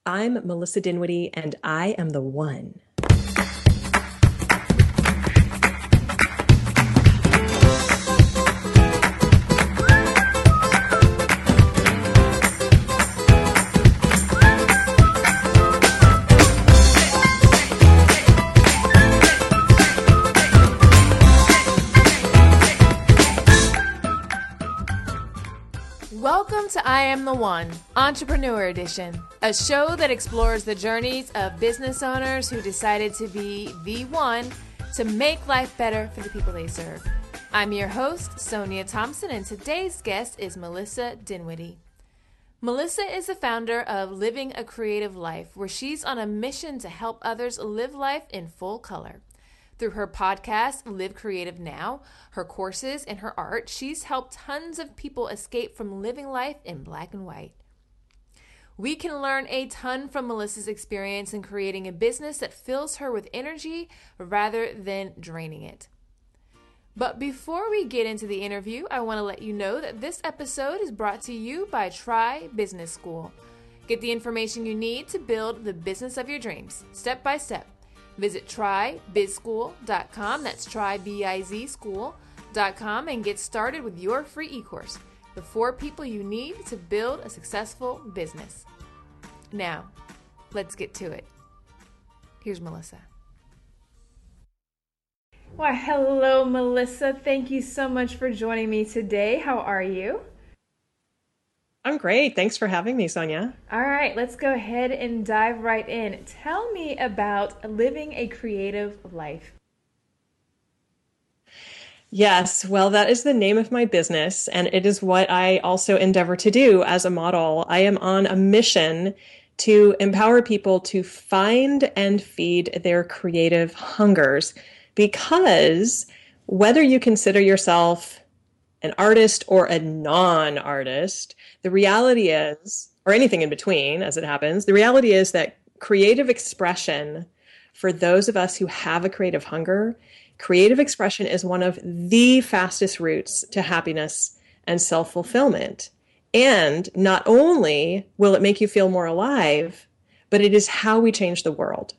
I'm Melissa Dinwiddie, and I am the one. Welcome to I Am the One, Entrepreneur Edition, a show that explores the journeys of business owners who decided to be the one to make life better for the people they serve. I'm your host, Sonia Thompson, and today's guest is Melissa Dinwiddie. Melissa is the founder of Living a Creative Life, where she's on a mission to help others live life in full color. Through her podcast, Live Creative Now, her courses, and her art, she's helped tons of people escape from living life in black and white. We can learn a ton from Melissa's experience in creating a business that fills her with energy rather than draining it. But before we get into the interview, I want to let you know that this episode is brought to you by Try Business School. Get the information you need to build the business of your dreams, step by step. Visit trybizschool.com, that's trybizschool.com, and get started with your free e-course, The 4 People You Need to Build a Successful Business. Now, let's get to it. Here's Melissa. Well, hello, Melissa. Thank you so much for joining me today. How are you? I'm great. Thanks for having me, Sonia. All right, let's go ahead and dive right in. Tell me about Living a Creative Life. Yes, well, that is the name of my business, and it is what I also endeavor to do as a model. I am on a mission to empower people to find and feed their creative hungers, because whether you consider yourself an artist or a non-artist, the reality is, or anything in between as it happens, the reality is that creative expression, for those of us who have a creative hunger, creative expression is one of the fastest routes to happiness and self-fulfillment. And not only will it make you feel more alive, but it is how we change the world.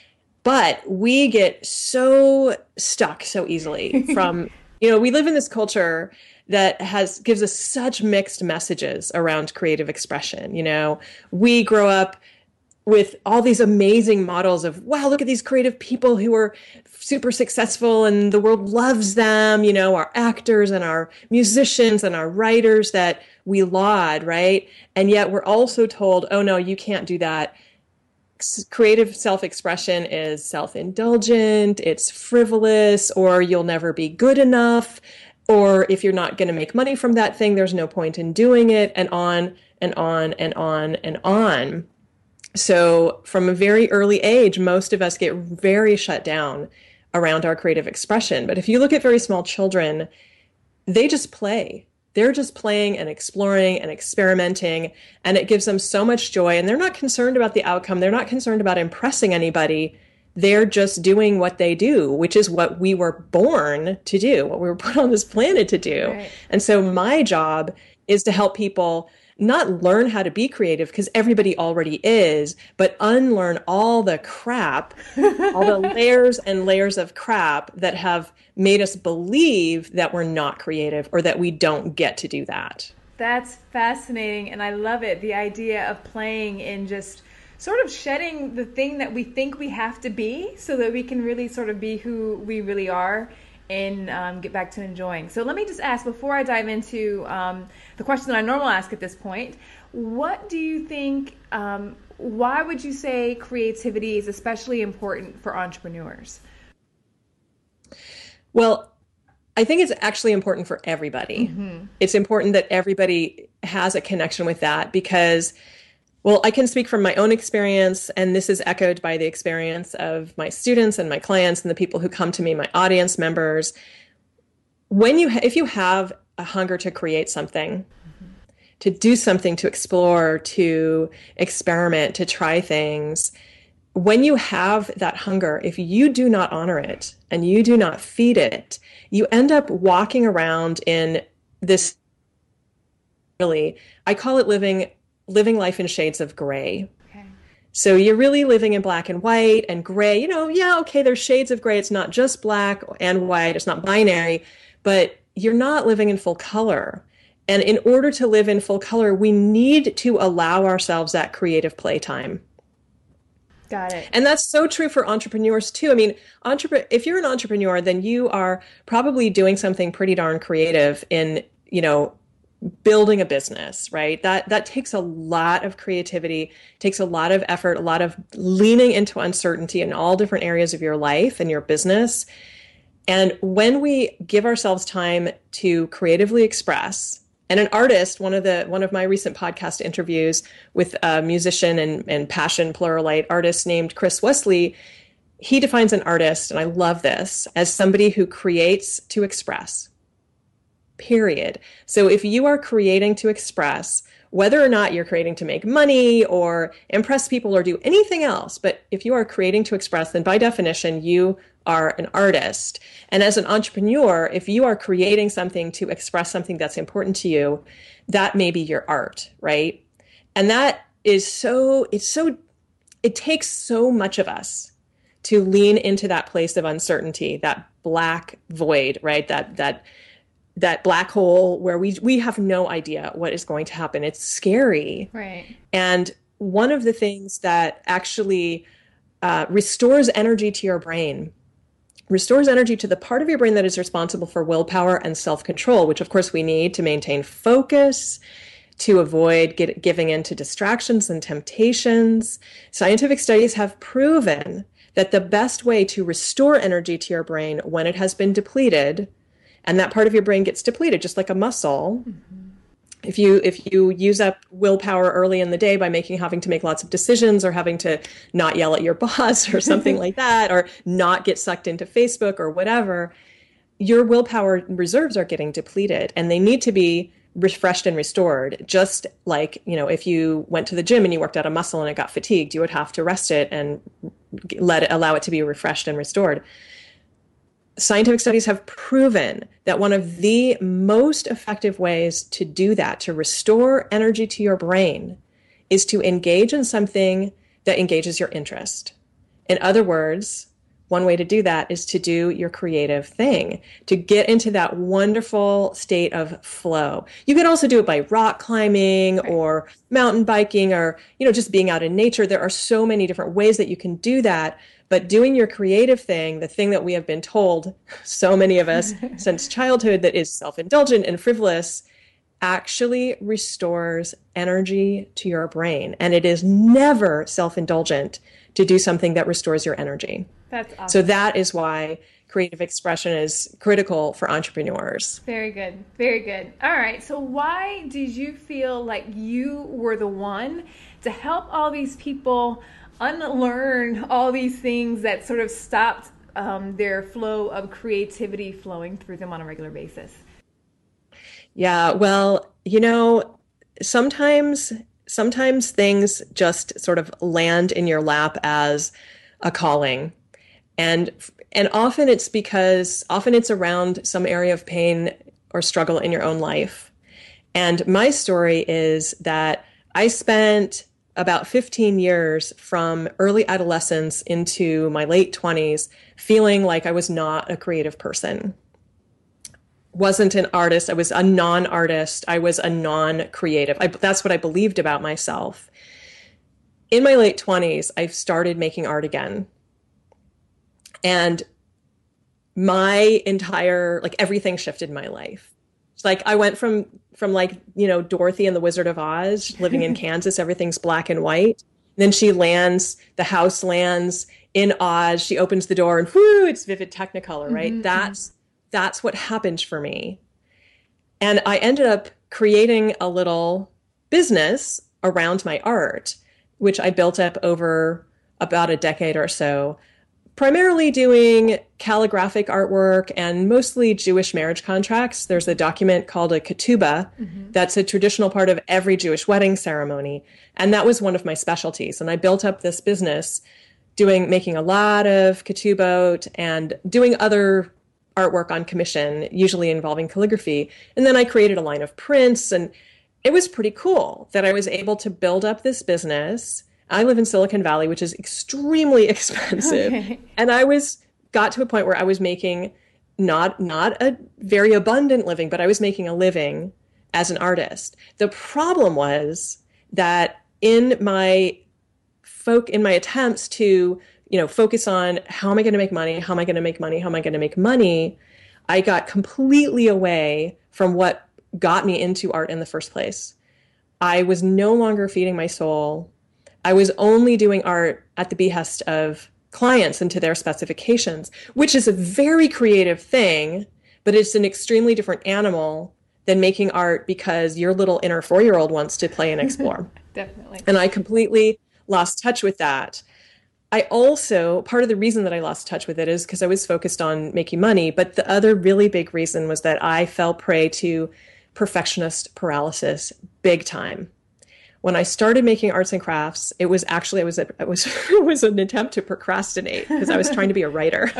But we get so stuck so easily from, we live in this culture that gives us such mixed messages around creative expression. We grow up with all these amazing models of, wow, look at these creative people who are super successful and the world loves them, our actors and our musicians and our writers that we laud, right? And yet we're also told, oh no, you can't do that. Creative self-expression is self-indulgent, it's frivolous, or you'll never be good enough. Or if you're not going to make money from that thing, there's no point in doing it, and on and on and on and on. So from a very early age, most of us get very shut down around our creative expression. But if you look at very small children, they just play. They're just playing and exploring and experimenting, and it gives them so much joy. And they're not concerned about the outcome. They're not concerned about impressing anybody. They're just doing what they do, which is what we were born to do, what we were put on this planet to do. Right. And so my job is to help people not learn how to be creative, because everybody already is, but unlearn all the crap, all the layers and layers of crap that have made us believe that we're not creative or that we don't get to do that. That's fascinating, and I love it. The idea of playing in just sort of shedding the thing that we think we have to be so that we can really sort of be who we really are and get back to enjoying. So let me just ask, before I dive into the question that I normally ask at this point, what do you think, why would you say creativity is especially important for entrepreneurs? Well, I think it's actually important for everybody. Mm-hmm. It's important that everybody has a connection with that because, well, I can speak from my own experience, and this is echoed by the experience of my students and my clients and the people who come to me, my audience members. If you have a hunger to create something, to do something, to explore, to experiment, to try things, when you have that hunger, if you do not honor it and you do not feed it, you end up walking around in this, really, I call it living life in shades of gray. Okay. So you're really living in black and white and gray. Yeah, okay, there's shades of gray. It's not just black and white. It's not binary, but you're not living in full color. And in order to live in full color, we need to allow ourselves that creative playtime. Got it. And that's so true for entrepreneurs too. I mean, if you're an entrepreneur, then you are probably doing something pretty darn creative in, building a business, right? That takes a lot of creativity, takes a lot of effort, a lot of leaning into uncertainty in all different areas of your life and your business. And when we give ourselves time to creatively express, and an artist, one of my recent podcast interviews with a musician and passion pluralite artist named Chris Wesley, he defines an artist, and I love this, as somebody who creates to express. Period. So if you are creating to express, whether or not you're creating to make money or impress people or do anything else, but if you are creating to express, then by definition, you are an artist. And as an entrepreneur, if you are creating something to express something that's important to you, that may be your art, right? And that is it takes so much of us to lean into that place of uncertainty, that black void, right? That black hole where we have no idea what is going to happen. It's scary. Right. And one of the things that actually restores energy to your brain, restores energy to the part of your brain that is responsible for willpower and self-control, which of course we need to maintain focus, to avoid giving in to distractions and temptations. Scientific studies have proven that the best way to restore energy to your brain when it has been depleted, and that part of your brain gets depleted, just like a muscle. Mm-hmm. If you use up willpower early in the day by having to make lots of decisions or having to not yell at your boss or something like that, or not get sucked into Facebook or whatever, your willpower reserves are getting depleted and they need to be refreshed and restored. Just like, if you went to the gym and you worked out a muscle and it got fatigued, you would have to rest it and allow it to be refreshed and restored. Scientific studies have proven that one of the most effective ways to do that, to restore energy to your brain, is to engage in something that engages your interest. In other words, one way to do that is to do your creative thing, to get into that wonderful state of flow. You can also do it by rock climbing or mountain biking or, just being out in nature. There are so many different ways that you can do that. But doing your creative thing, the thing that we have been told, so many of us since childhood, that is self-indulgent and frivolous, actually restores energy to your brain. And it is never self-indulgent to do something that restores your energy. That's awesome. So that is why creative expression is critical for entrepreneurs. Very good. Very good. All right. So why did you feel like you were the one to help all these people unlearn all these things that sort of stopped their flow of creativity flowing through them on a regular basis? Yeah, well, sometimes things just sort of land in your lap as a calling. And often it's around some area of pain or struggle in your own life. And my story is that I spent about 15 years from early adolescence into my late 20s feeling like I was not a creative person. Wasn't an artist. I was a non-artist. I was a non-creative. That's what I believed about myself. In my late 20s, I started making art again. And my entire, everything shifted in my life. It's like I went from Dorothy and the Wizard of Oz, living in Kansas, everything's black and white. Then the house lands in Oz, she opens the door and whoo, it's vivid Technicolor, right? Mm-hmm. That's what happened for me. And I ended up creating a little business around my art, which I built up over about a decade or so, primarily doing calligraphic artwork and mostly Jewish marriage contracts. There's a document called a ketubah that's a traditional part of every Jewish wedding ceremony. And that was one of my specialties. And I built up this business making a lot of ketubot and doing other artwork on commission, usually involving calligraphy. And then I created a line of prints, and it was pretty cool that I was able to build up this business I live in Silicon Valley, which is extremely expensive. Okay. And got to a point where I was making not a very abundant living, but I was making a living as an artist. The problem was that in my attempts to, focus on how am I going to make money? How am I going to make money? How am I going to make money? I got completely away from what got me into art in the first place. I was no longer feeding my soul. I was only doing art at the behest of clients and to their specifications, which is a very creative thing, but it's an extremely different animal than making art because your little inner 4-year-old wants to play and explore. Definitely. And I completely lost touch with that. Part of the reason that I lost touch with it is because I was focused on making money. But the other really big reason was that I fell prey to perfectionist paralysis big time. When I started making arts and crafts, it was actually, it was an attempt to procrastinate because I was trying to be a writer.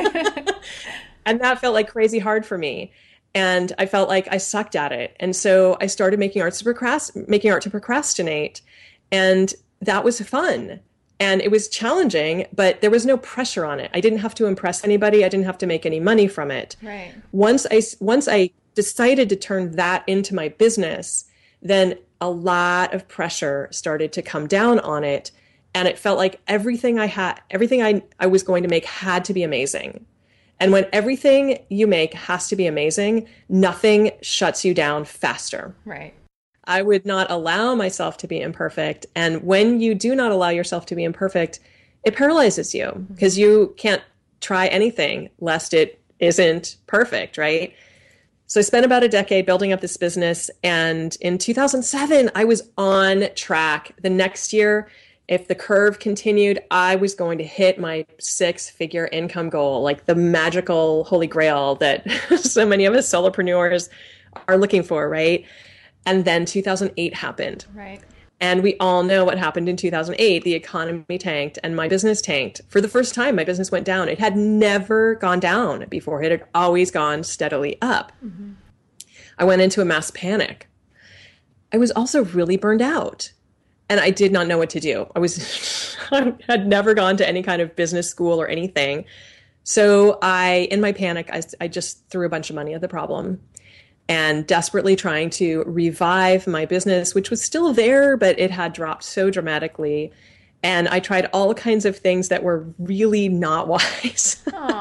And that felt like crazy hard for me. And I felt like I sucked at it. And so I started making art to procrastinate. And that was fun. And it was challenging, but there was no pressure on it. I didn't have to impress anybody. I didn't have to make any money from it. Right. Once I decided to turn that into my business, then a lot of pressure started to come down on it. And it felt like everything I was going to make had to be amazing. And when everything you make has to be amazing, nothing shuts you down faster. Right. I would not allow myself to be imperfect. And when you do not allow yourself to be imperfect, it paralyzes you because you can't try anything lest it isn't perfect, right? So I spent about a decade building up this business. And in 2007, I was on track. The next year, if the curve continued, I was going to hit my 6-figure income goal, like the magical holy grail that so many of us solopreneurs are looking for, right? And then 2008 happened. Right. And we all know what happened in 2008. The economy tanked and my business tanked. For the first time, my business went down. It had never gone down before. It had always gone steadily up. Mm-hmm. I went into a mass panic. I was also really burned out. And I did not know what to do. I had never gone to any kind of business school or anything. So in my panic, I just threw a bunch of money at the problem and desperately trying to revive my business, which was still there, but it had dropped so dramatically. And I tried all kinds of things that were really not wise.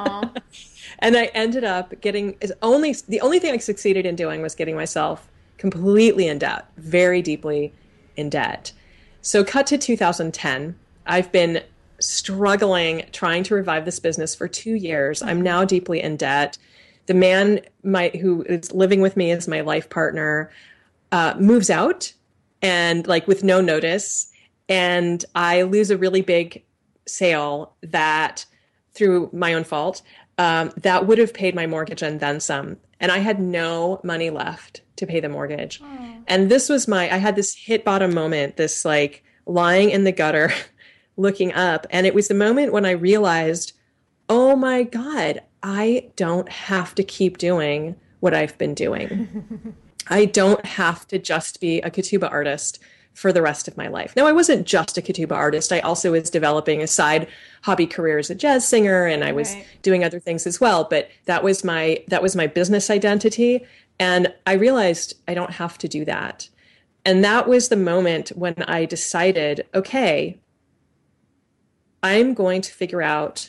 And I ended up the only thing I succeeded in doing was getting myself completely in debt, very deeply in debt. So cut to 2010, I've been struggling, trying to revive this business for 2 years. I'm now deeply in debt. The man who is living with me as my life partner moves out and with no notice. And I lose a really big sale that through my own fault, that would have paid my mortgage and then some. And I had no money left to pay the mortgage. And I had this hit bottom moment, this lying in the gutter, looking up. And it was the moment when I realized, oh my God, I don't have to keep doing what I've been doing. I don't have to just be a Ketubah artist for the rest of my life. Now, I wasn't just a Ketubah artist. I also was developing a side hobby career as a jazz singer, and I was doing other things as well. But that was my business identity. And I realized I don't have to do that. And that was the moment when I decided, okay, I'm going to figure out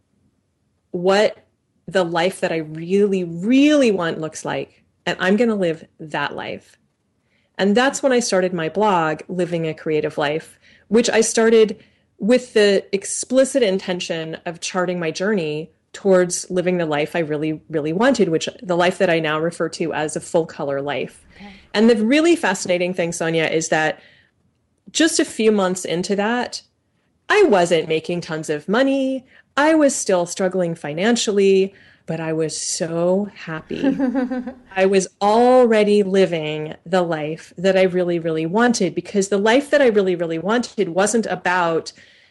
what the life that I really, really want looks like. And I'm going to live that life. And that's when I started my blog, Living a Creative Life, which I started with the explicit intention of charting my journey towards living the life I really, really wanted, which the life that I now refer to as a full color life. Okay. And the really fascinating thing, Sonia, is that just a few months into that, I wasn't making tons of money. I was still struggling financially, but I was so happy. I was already living the life that I really, really wanted, because the life that I really, really wanted wasn't about,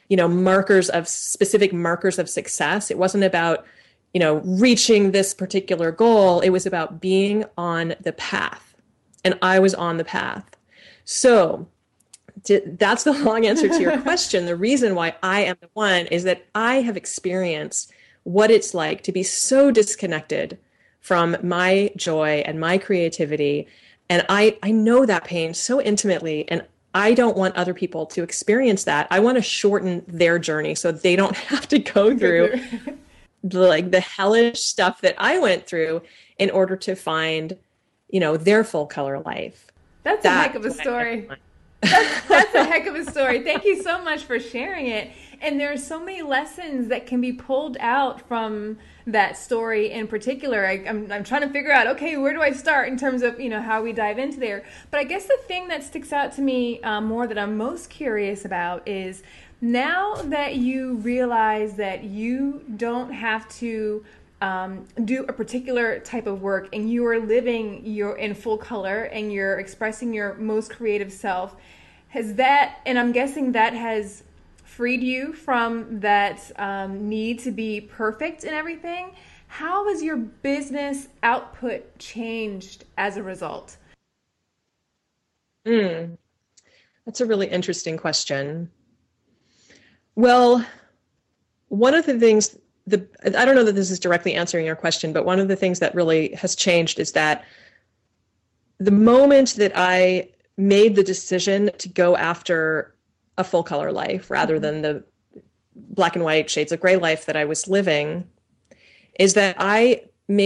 specific markers of success. It wasn't about, reaching this particular goal. It was about being on the path. And I was on the path. So that's the long answer to your question. The reason why I am the one is that I have experienced what it's like to be so disconnected from my joy and my creativity. And I know that pain so intimately, and I don't want other people to experience that. I want to shorten their journey so they don't have to go through the hellish stuff that I went through in order to find, their full color life. That's a heck of a story. That's a heck of a story. Thank you so much for sharing it. And there are so many lessons that can be pulled out from that story in particular. I'm trying to figure out, okay, where do I start in terms of, how we dive into there. But I guess the thing that sticks out to me more that I'm most curious about is now that you realize that you don't have to do a particular type of work and you are living in full color and you're expressing your most creative self, and I'm guessing that has freed you from that need to be perfect in everything. How has your business output changed as a result? That's a really interesting question. Well, one of the things, I don't know that this is directly answering your question, but one of the things that really has changed is that the moment that I made the decision to go after a full color life rather than the black and white shades of gray life that I was living, is that I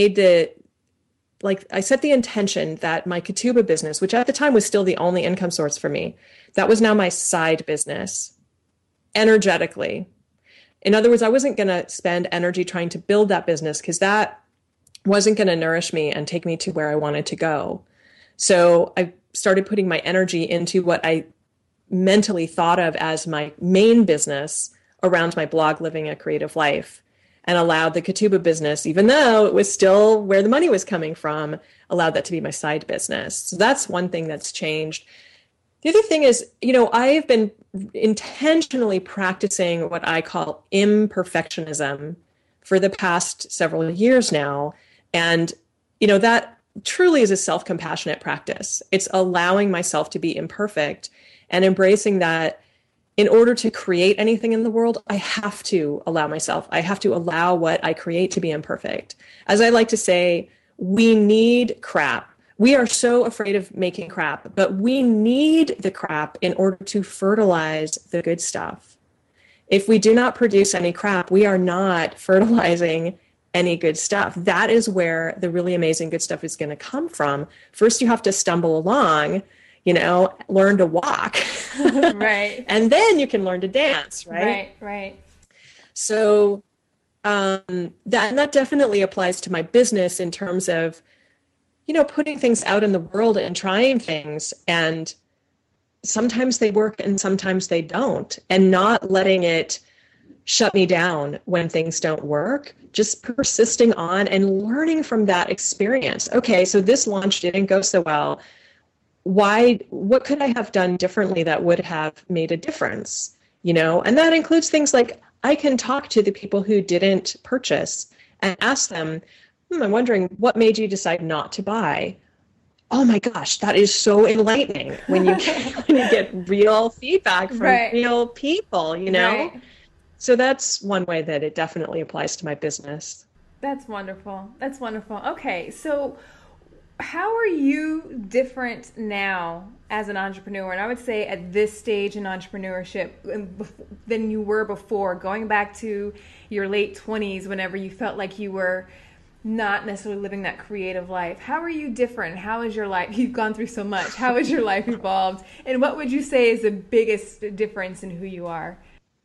set the intention that my Kituba business, which at the time was still the only income source for me, that was now my side business, energetically. In other words, I wasn't going to spend energy trying to build that business because that wasn't going to nourish me and take me to where I wanted to go. So I started putting my energy into what I mentally thought of as my main business around my blog, Living a Creative Life, and allowed the Kituba business, even though it was still where the money was coming from, allowed that to be my side business. So that's one thing that's changed. The other thing is, I've been intentionally practicing what I call imperfectionism for the past several years now. And, that truly is a self-compassionate practice. It's allowing myself to be imperfect and embracing that in order to create anything in the world, I have to allow what I create to be imperfect. As I like to say, we need crap. We are so afraid of making crap, but we need the crap in order to fertilize the good stuff. If we do not produce any crap, we are not fertilizing any good stuff. That is where the really amazing good stuff is going to come from. First, you have to stumble along, learn to walk. Right. And then you can learn to dance, right? Right. So that definitely applies to my business in terms of, putting things out in the world and trying things. And sometimes they work and sometimes they don't. And not letting it shut me down when things don't work, just persisting on and learning from that experience. Okay, so this launch didn't go so well. What could I have done differently that would have made a difference? And that includes things like I can talk to the people who didn't purchase and ask them, I'm wondering what made you decide not to buy? Oh my gosh, that is so enlightening when you get real feedback from real people, Right. So that's one way that it definitely applies to my business. That's wonderful. Okay, so how are you different now as an entrepreneur? And I would say at this stage in entrepreneurship than you were before, going back to your late 20s, whenever you felt like you were not necessarily living that creative life. How are you different? How is your life? You've gone through so much. How has your life evolved? And what would you say is the biggest difference in who you are?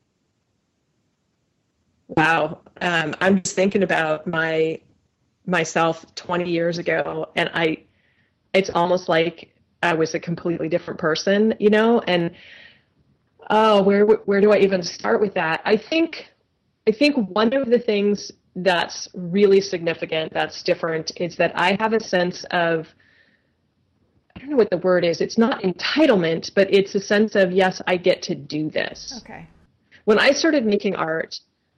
Wow. I'm just thinking about myself 20 years ago, and it's almost like I was a completely different person, and where do I even start with that? I think one of the things that's really significant, that's different, is that I have a sense of, I don't know what the word is. It's not entitlement, but it's a sense of, yes, I get to do this. Okay. When I started making art,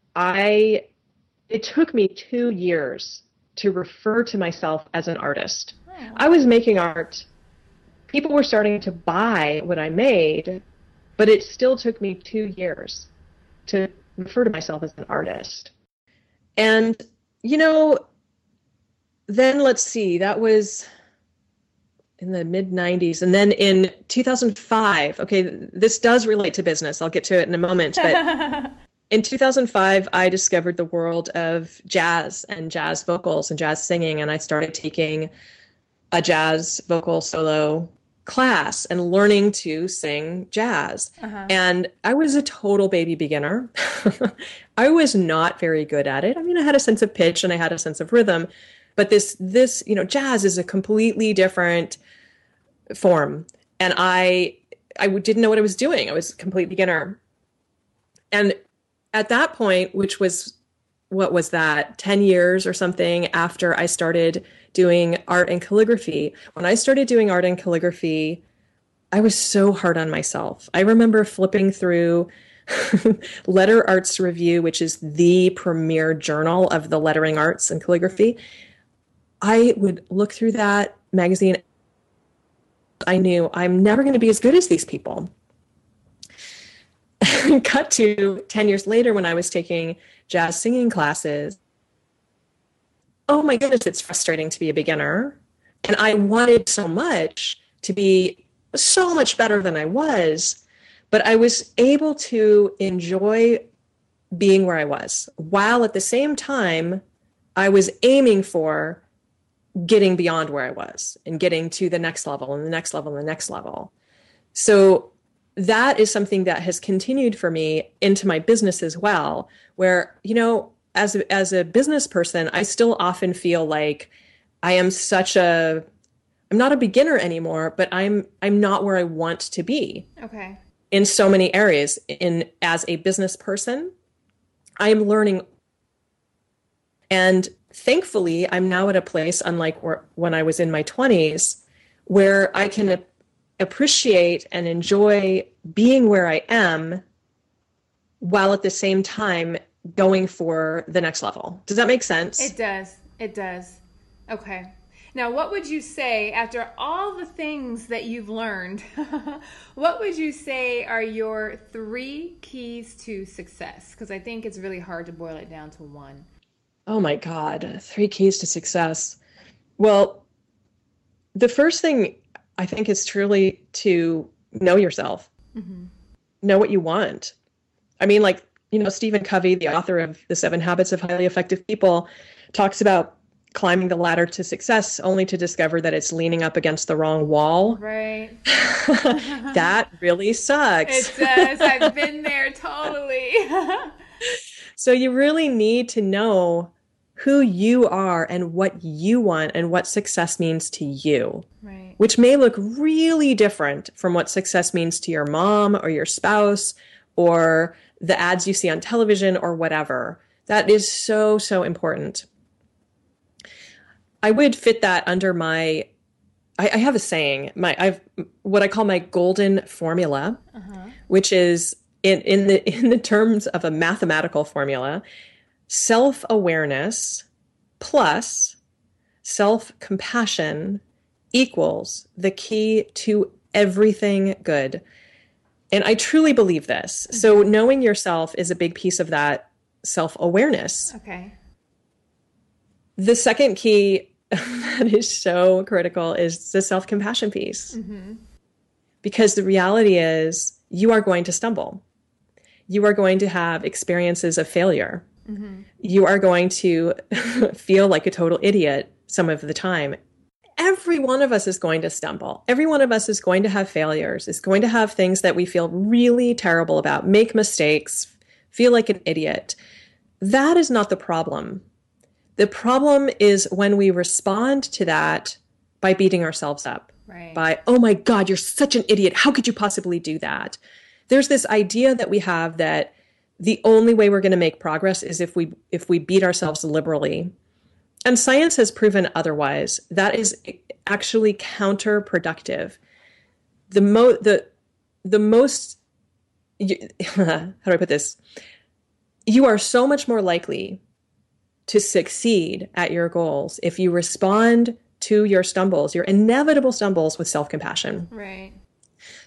it took me 2 years to refer to myself as an artist. Oh. I was making art. People were starting to buy what I made, But it still took me 2 years to refer to myself as an artist. And, you know, then let's see, that was in the mid 90s. And then in 2005, okay, this does relate to business. I'll get to it in a moment. But in 2005, I discovered the world of jazz and jazz vocals and jazz singing. And I started taking a jazz vocal solo class and learning to sing jazz. And I was a total baby beginner. I was not very good at it. I mean, I had a sense of pitch and I had a sense of rhythm, but this, jazz is a completely different form. And I didn't know what I was doing. I was a complete beginner. And at that point, which was, what was that, 10 years or something after I started doing art and calligraphy. When I started doing art and calligraphy, I was so hard on myself. I remember flipping through Letter Arts Review, which is the premier journal of the lettering arts and calligraphy. I would look through that magazine. I knew I'm never going to be as good as these people. Cut to 10 years later when I was taking jazz singing classes. Oh my goodness, it's frustrating to be a beginner. And I wanted so much to be so much better than I was, but I was able to enjoy being where I was, while at the same time, I was aiming for getting beyond where I was and getting to the next level and the next level and the next level. So that is something that has continued for me into my business as well, where, as a business person, I still often feel like I'm not a beginner anymore, but I'm not where I want to be. Okay. In so many areas. As a business person, I am learning. And thankfully, I'm now at a place, unlike when I was in my 20s, where I can appreciate and enjoy being where I am while at the same time going for the next level. Does that make sense? It does. It does. Okay. Now, what would you say after all the things that you've learned? What would you say are your 3 keys to success? Because I think it's really hard to boil it down to one. Oh my God, 3 keys to success. Well, the first thing I think is truly to know yourself, know what you want. I mean, Stephen Covey, the author of The 7 Habits of Highly Effective People, talks about climbing the ladder to success only to discover that it's leaning up against the wrong wall. Right. That really sucks. It does. I've been there totally. So you really need to know who you are and what you want and what success means to you. Right. Which may look really different from what success means to your mom or your spouse or the ads you see on television or whatever. That is so, so important. I would fit that under I have a saying, I've what I call my golden formula, which is in the terms of a mathematical formula, self-awareness plus self-compassion equals the key to everything good. And I truly believe this. So knowing yourself is a big piece of that self-awareness. Okay. The second key that is so critical is the self-compassion piece. Because the reality is you are going to stumble. You are going to have experiences of failure. You are going to feel like a total idiot some of the time. Every one of us is going to stumble. Every one of us is going to have failures, is going to have things that we feel really terrible about, make mistakes, feel like an idiot. That is not the problem. The problem is when we respond to that by beating ourselves up. Right. By, oh my God, you're such an idiot. How could you possibly do that? There's this idea that we have that the only way we're going to make progress is if we beat ourselves liberally. And science has proven otherwise. That is actually counterproductive. The most, how do I put this? You are so much more likely to succeed at your goals if you respond to your stumbles, your inevitable stumbles, with self-compassion. Right.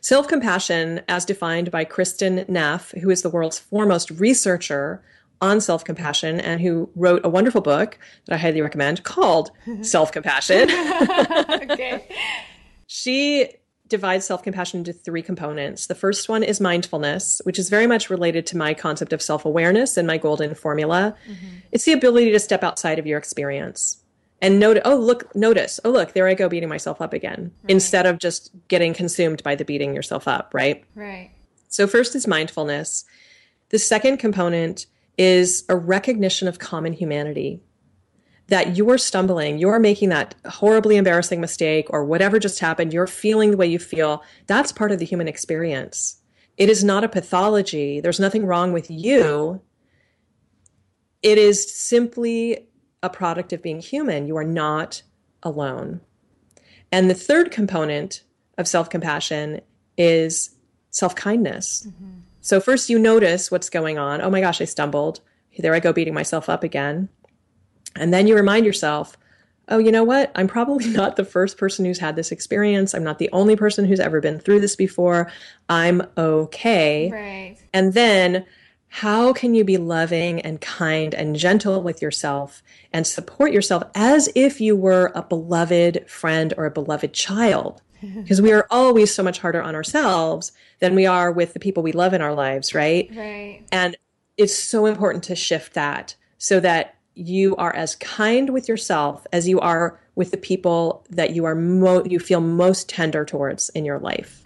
Self-compassion, as defined by Kristen Neff, who is the world's foremost researcher on self-compassion and who wrote a wonderful book that I highly recommend called Self-Compassion. Okay. She divides self-compassion into three components. The first one is mindfulness, which is very much related to my concept of self-awareness and my golden formula. It's the ability to step outside of your experience and notice, oh, look, there I go beating myself up again, instead of just getting consumed by the beating yourself up, right? Right. So first is mindfulness. The second component is a recognition of common humanity, that you're stumbling, you're making that horribly embarrassing mistake or whatever just happened, you're feeling the way you feel. That's part of the human experience. It is not a pathology. There's nothing wrong with you. It is simply a product of being human. You are not alone. And the third component of self-compassion is self-kindness. So first you notice what's going on. Oh my gosh, I stumbled. There I go beating myself up again. And then you remind yourself, oh, you know what? I'm probably not the first person who's had this experience. I'm not the only person who's ever been through this before. I'm okay. Right. And then how can you be loving and kind and gentle with yourself and support yourself as if you were a beloved friend or a beloved child? Because we are always so much harder on ourselves than we are with the people we love in our lives, right? Right. And it's so important to shift that so that you are as kind with yourself as you are with the people that you are you feel most tender towards in your life.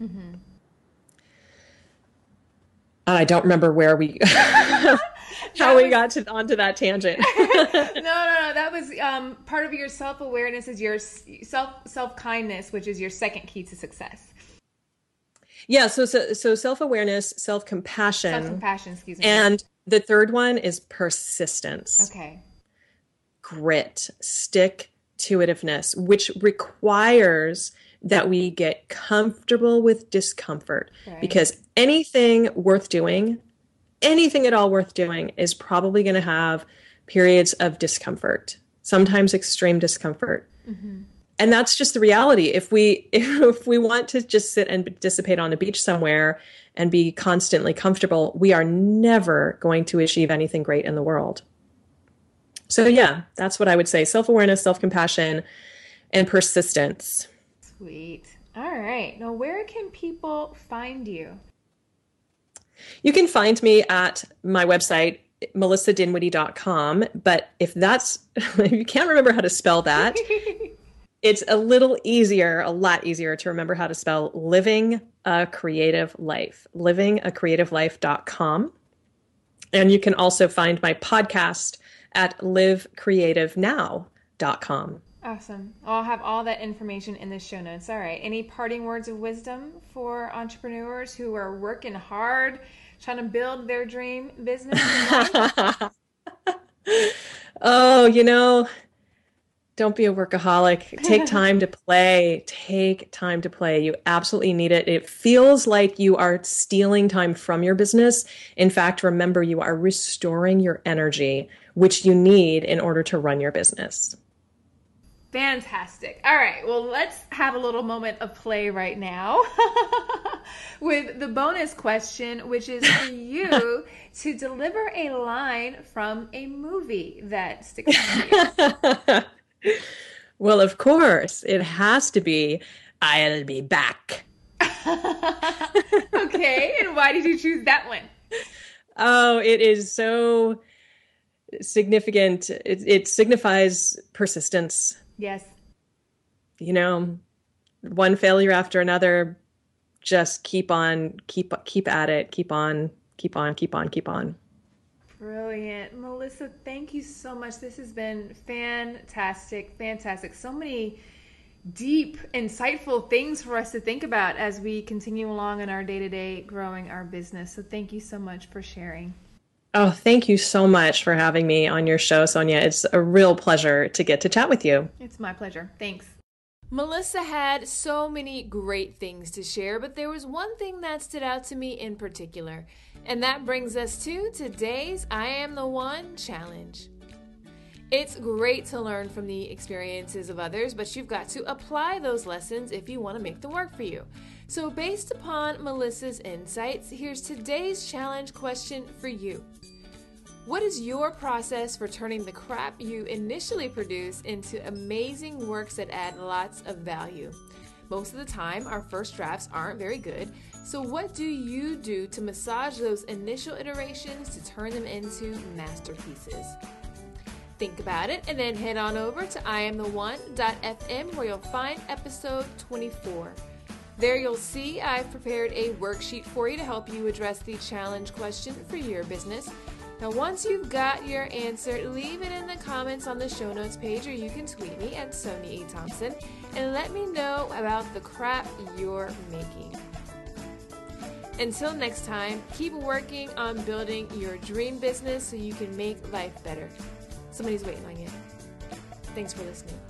I don't remember where we how we got onto that tangent. No. That was part of your self-awareness is your self-kindness, which is your second key to success. Yeah. So self-awareness, self-compassion. Self-compassion, excuse me. And the third one is persistence. Okay. Grit, stick-to-itiveness, which requires that we get comfortable with discomfort. Right. Because anything worth doing, anything at all worth doing is probably going to have periods of discomfort, sometimes extreme discomfort. And that's just the reality. If we want to just sit and dissipate on a beach somewhere and be constantly comfortable, we are never going to achieve anything great in the world. So yeah, that's what I would say. Self-awareness, self-compassion, and persistence. Sweet. All right. Now, where can people find you? You can find me at my website, melissadinwiddie.com. But if you can't remember how to spell that, it's a lot easier to remember how to spell Living a Creative Life, livingacreativelife.com. And you can also find my podcast at livecreativenow.com. Awesome. I'll have all that information in the show notes. All right. Any parting words of wisdom for entrepreneurs who are working hard, trying to build their dream business? Oh, don't be a workaholic. Take time to play. Take time to play. You absolutely need it. It feels like you are stealing time from your business. In fact, remember, you are restoring your energy, which you need in order to run your business. Fantastic. All right. Well, let's have a little moment of play right now with the bonus question, which is for you to deliver a line from a movie that sticks to you. Well, of course, it has to be I'll Be Back. Okay. And why did you choose that one? Oh, it is so significant. It signifies persistence. Yes. One failure after another, just keep at it, keep on. Brilliant. Melissa, thank you so much. This has been fantastic. So many deep, insightful things for us to think about as we continue along in our day-to-day growing our business. So thank you so much for sharing. Oh, thank you so much for having me on your show, Sonia. It's a real pleasure to get to chat with you. It's my pleasure. Thanks. Melissa had so many great things to share, but there was one thing that stood out to me in particular. And that brings us to today's I Am the One challenge. It's great to learn from the experiences of others, but you've got to apply those lessons if you want to make them work for you. So based upon Melissa's insights, here's today's challenge question for you. What is your process for turning the crap you initially produce into amazing works that add lots of value? Most of the time, our first drafts aren't very good, so what do you do to massage those initial iterations to turn them into masterpieces? Think about it and then head on over to IamTheOne.fm where you'll find episode 24. There you'll see I've prepared a worksheet for you to help you address the challenge question for your business. Now, once you've got your answer, leave it in the comments on the show notes page, or you can tweet me at Sonia E. Thompson and let me know about the crap you're making. Until next time, keep working on building your dream business so you can make life better. Somebody's waiting on you. Thanks for listening.